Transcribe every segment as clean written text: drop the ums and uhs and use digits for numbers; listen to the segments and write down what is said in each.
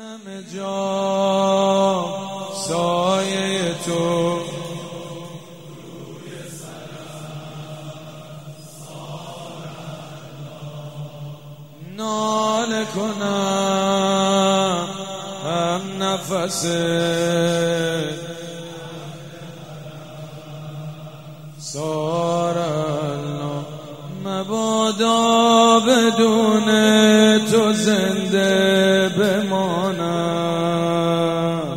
همه جا سایه تو ناله کنم هم نفس سارالله مبادا بدون تو زنده بمانم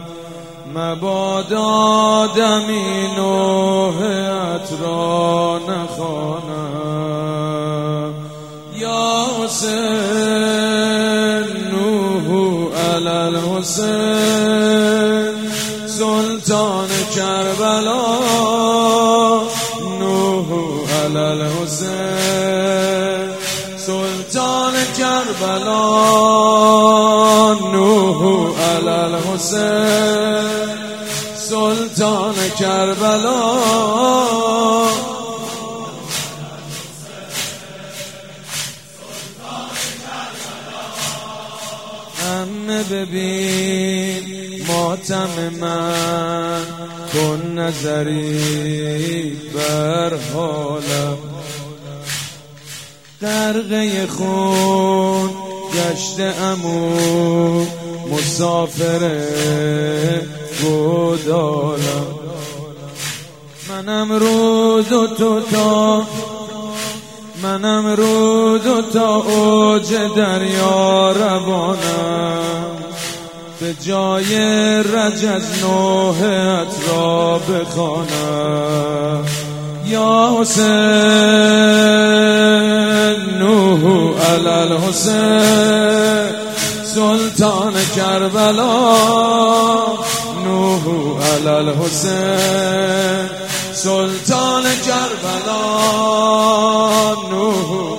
مبادا دمی نوحت را نخوانم یا حسین نوح علی الحسین سلطان کربلا نوح علی الحسین سلطان کربلا نوح علی الحسین سلطان کربلا همه ببین ماتم من کن نظری بر حالم غرقه خون گشته امو مسافر گودالم منم رود تا اوج دریا روانم به جای رجز نوحت را بخوانم یا حسین نوح علی الحسین سلطان کربلا نوح علی الحسین سلطان کربلا نوح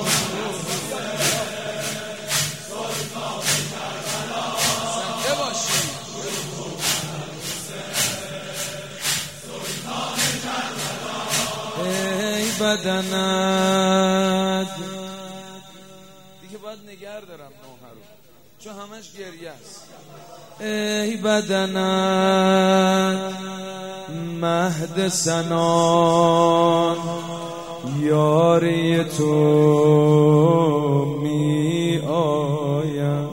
ای بدنت دیگه باید نگر دارم نوح رو چون همش گریه است ای بدنت مهد سنان یاری تو می آیم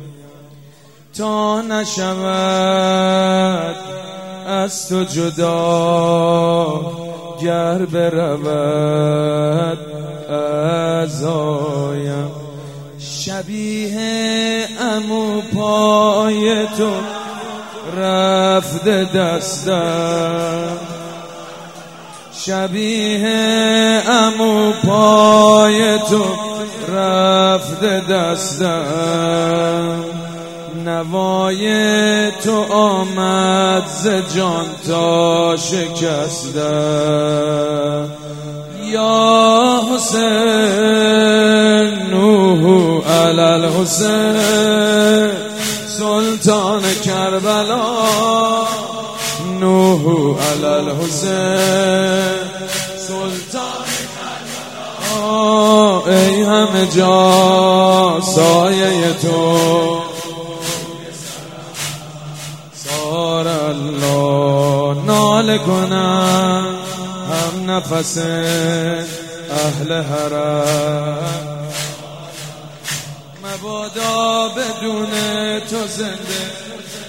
تا نشود از تو جدا گر برود ازایم شبیه عمو پای تو رفته دستم شبیه عمو پای تو رفته دستم نوای تو آمد ز جان تا شکستم یا حسین نوح علی الحسین سلطان کربلا نوح علی الحسین سلطان کربلا ای همه جا سایه تو سارالله ناله کنم هم نفس اهل حرم مبادا بدون تو زنده